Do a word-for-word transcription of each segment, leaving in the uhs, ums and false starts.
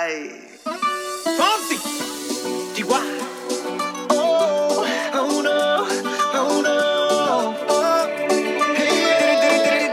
Ay. Fonsi, Chihuahua. Oh, oh no, oh no. Oh. Hey.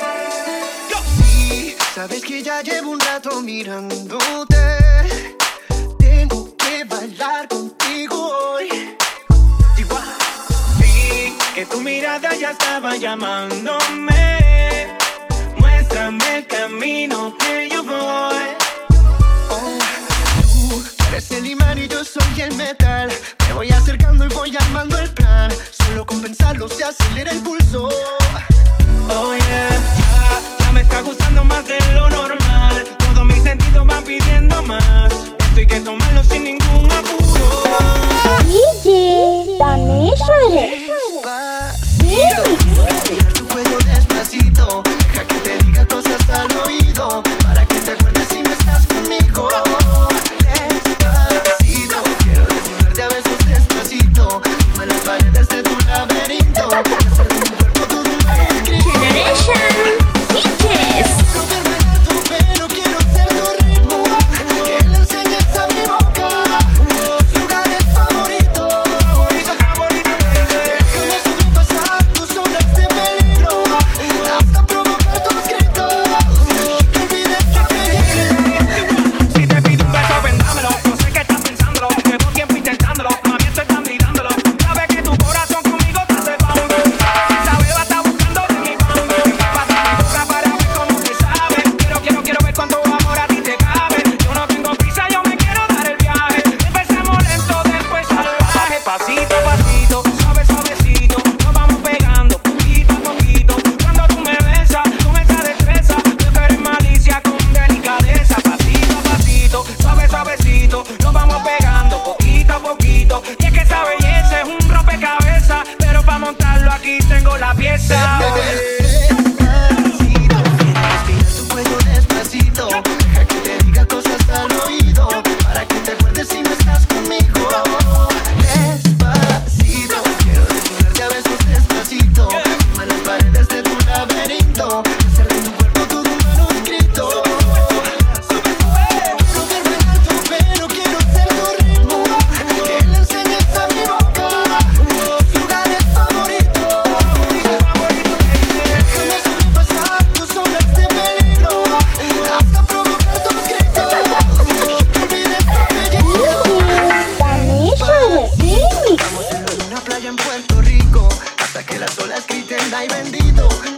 Sí, sabes que ya llevo un rato mirándote. Tengo que bailar contigo hoy. Chihuahua. Vi que tu mirada ya estaba llamándome. Muéstrame el camino que yo voy. Oh, tú eres el imán y yo soy el metal. Me voy acercando y voy armando el plan. Solo con pensarlo se acelera el pulso. Oh yeah, ya, ya me está gustando más de lo normal. Todos mis sentidos van pidiendo más. Esto hay que tomarlo sin ningún apuro. D J Daneshwar. Despacito, tu cuello despacito. Deja que te diga cosas al oído, para que te acuerdes si no estás conmigo. Despacito, quiero desnudarte a besos despacito. Tumba las paredes de tu laberinto. Hacer de tu cuerpo todo un manuscrito. Generation D Js. No verme alto, pero quiero ser tu ritmo. Que le enseñes a mi boca lugares favoritos. Déjame sobrepasar tus zonas de peligro, hasta provocar tus gritos. Que olvides que te llegué. Si te pido un beso, vendámelo. No sé qué estás pensándolo. Llevo tiempo intentándolo. Mami, esto están mirándolo. Sabes que tu corazón conmigo te hace bounce. Esa beba está buscando de mi bounce. Pasa mi boca para ver cómo te sabe. Quiero, quiero, quiero ver cuánto amor a ti te cabe. Yo no tengo prisa, yo me quiero dar el viaje. Empecemos lento, después salvaje. Pasito a pasito, suave, suavecito. Nos vamos pegando, poquito a poquito. Cuando tú me besas, con esa destreza. Yo quiero en malicia con delicadeza. Pasito a pasito, suave, suavecito. Nos vamos pegando, poquito a poquito. Y es que esa belleza es un rompecabezas. Pero para montarlo aquí tengo la pieza. Despacito, quiero respirar tu cuello despacito. Deja que te diga cosas al oído, para que te acuerdes si no estás conmigo. Despacito, quiero desnudarte a besos despacito. Tumba las paredes de tu laberinto. Hacer de tu cuerpo todo un manuscrito. No verme alto, pero quiero ser tu ritmo. Que le enseñes a mi boca lugares favoritos. Déjame sobrepasar tus zonas de peligro, hasta provocar tus gritos. Que olvides que te llegué. Daneshwar Remix. Estamos en una playa en Puerto Rico, hasta que las olas griten ay bendito.